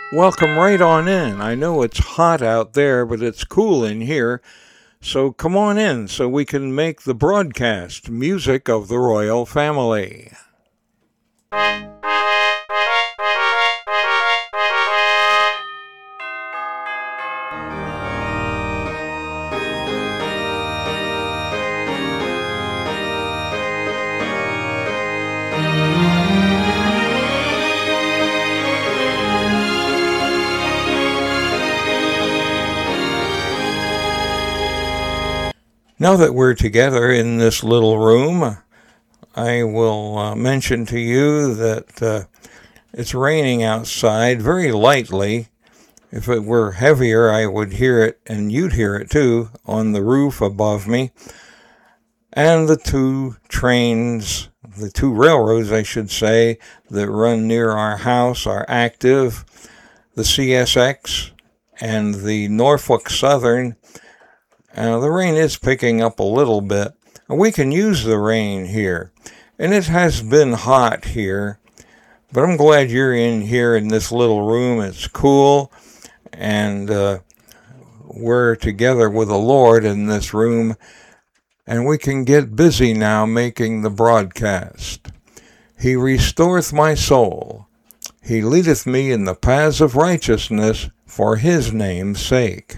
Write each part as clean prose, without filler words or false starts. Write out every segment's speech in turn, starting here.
Welcome right on in. I know it's hot out there, but it's cool in here. So come on in so we can make the broadcast music of the royal family. Now that we're together in this little room, I will mention to you that it's raining outside very lightly. If it were heavier, I would hear it, and you'd hear it too, on the roof above me. And the two railroads, I should say, that run near our house are active. The CSX and the Norfolk Southern. The rain is picking up a little bit. We can use the rain here. And it has been hot here. But I'm glad you're in here in this little room. It's cool. And we're together with the Lord in this room. And we can get busy now making the broadcast. He restoreth my soul. He leadeth me in the paths of righteousness for his name's sake.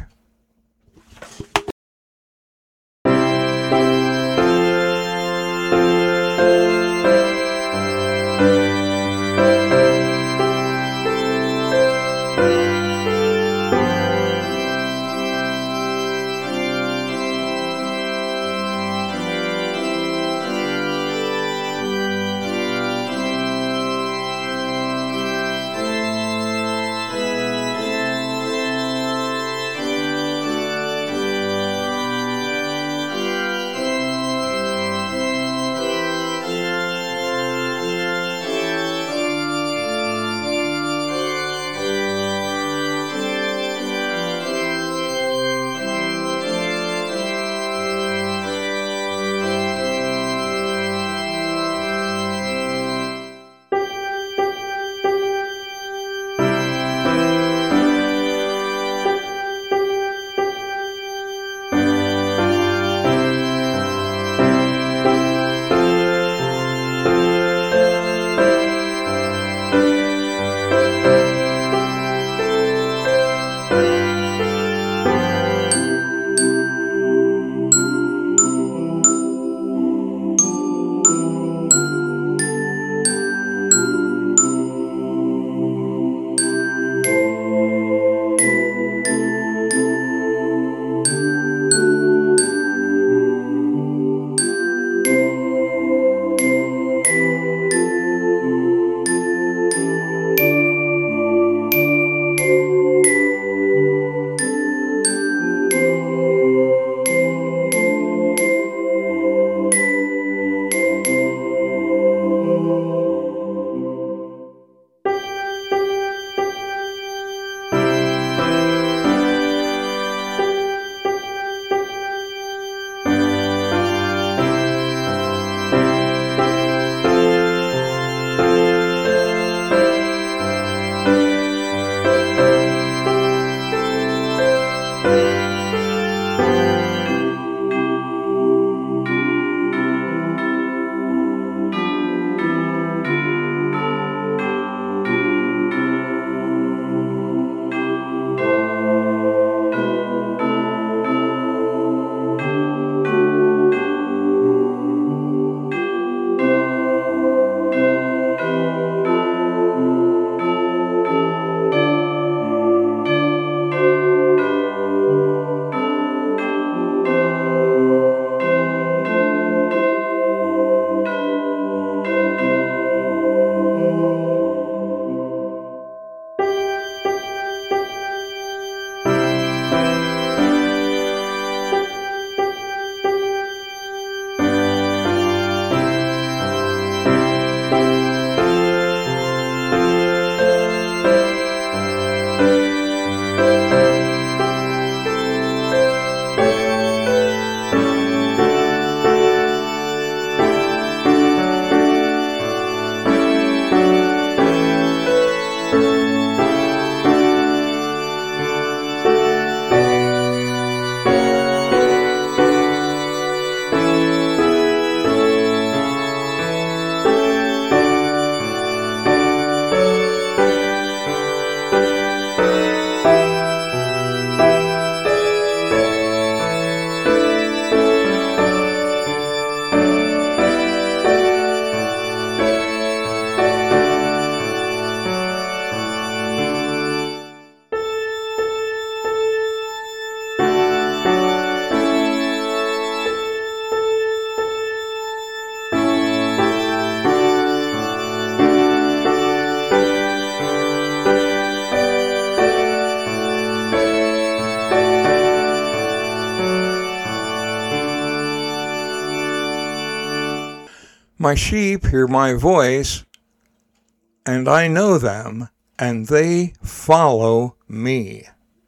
My sheep hear my voice, and I know them, and they follow me.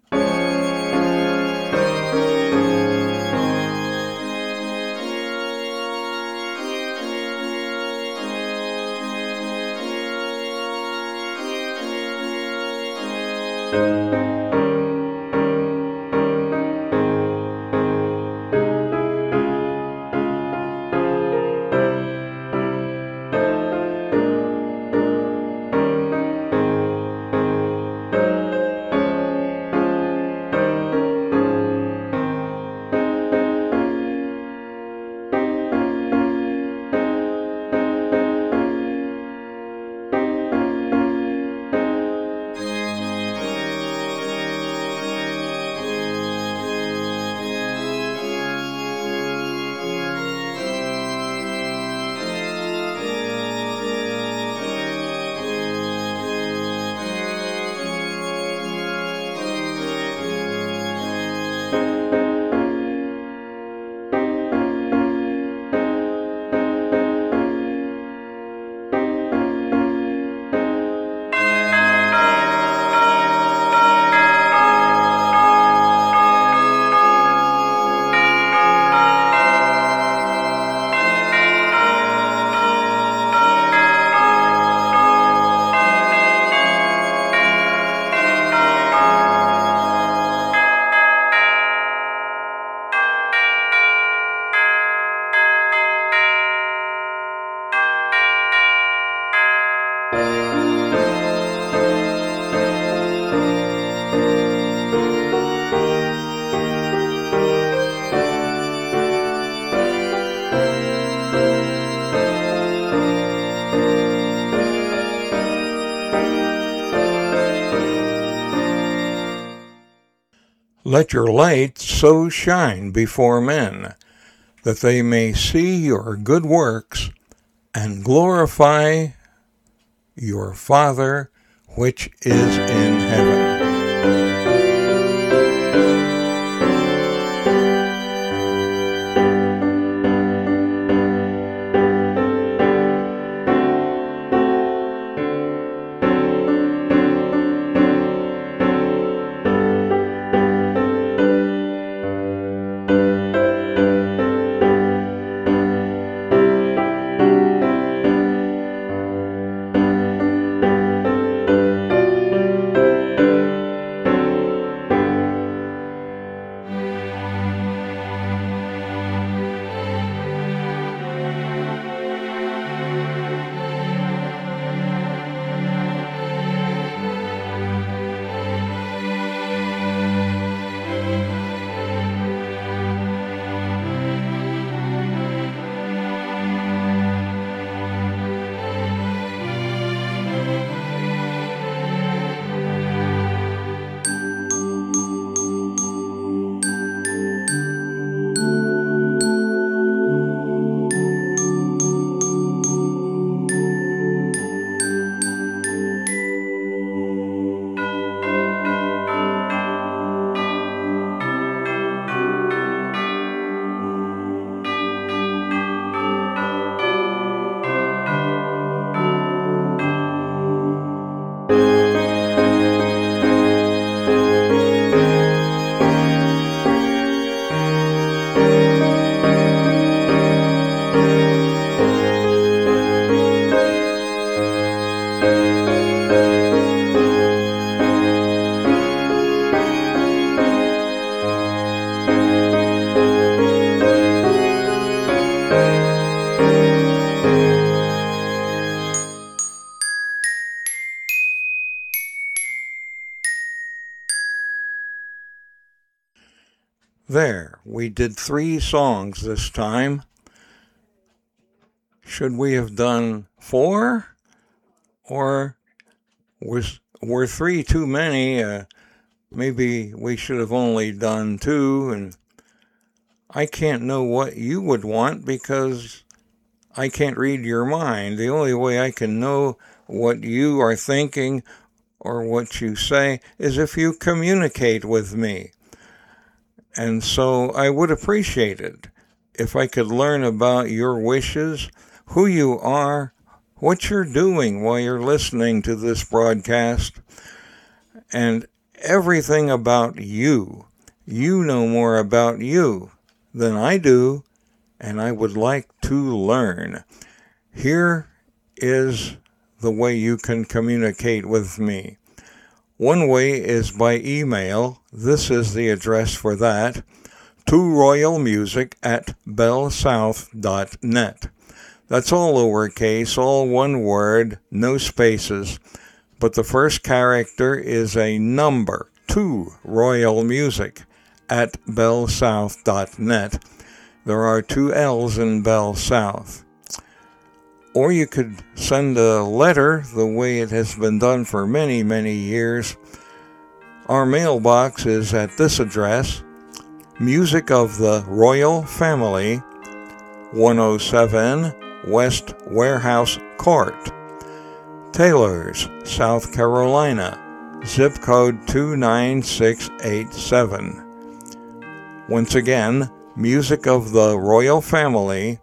Let your light so shine before men, that they may see your good works and glorify your Father which is in heaven. There, we did 3 songs this time. Should we have done 4? Or were 3 too many? Maybe we should have only done 2, and I can't know what you would want because I can't read your mind. The only way I can know what you are thinking or what you say is if you communicate with me. And so I would appreciate it if I could learn about your wishes, who you are, what you're doing while you're listening to this broadcast, and everything about you. You know more about you than I do, and I would like to learn. Here is the way you can communicate with me. One way is by email. This is the address for that. To royalmusic@bellsouth.net. That's all lowercase, all one word, no spaces. But the first character is a number, to royalmusic@bellsouth.net. There are 2 L's in Bell South. Or you could send a letter the way it has been done for many, many years. Our mailbox is at this address, Music of the Royal Family, 107 West Warehouse Court, Taylors, South Carolina, zip code 29687. Once again, Music of the Royal Family,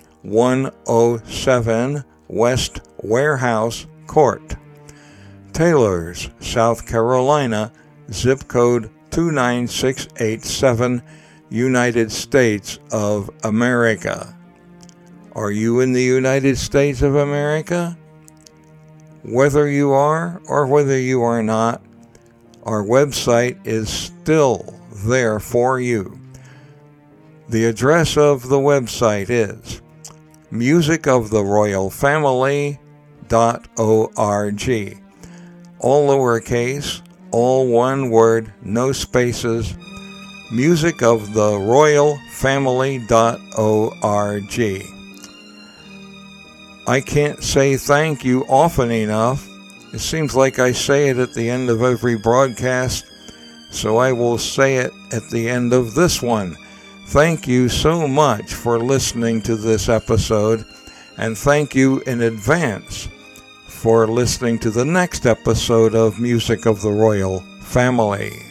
107 West Warehouse Court, Taylors, South Carolina, zip code 29687, United States of America. Are you in the United States of America? Whether you are or whether you are not, our website is still there for you. The address of the website is musicoftheroyalfamily.org. All lowercase, all one word, no spaces, musicoftheroyalfamily.org. I can't say thank you often enough. It seems like I say it at the end of every broadcast, so I will say it at the end of this one. Thank you so much for listening to this episode, and thank you in advance for listening to the next episode of Music of the Royal Family.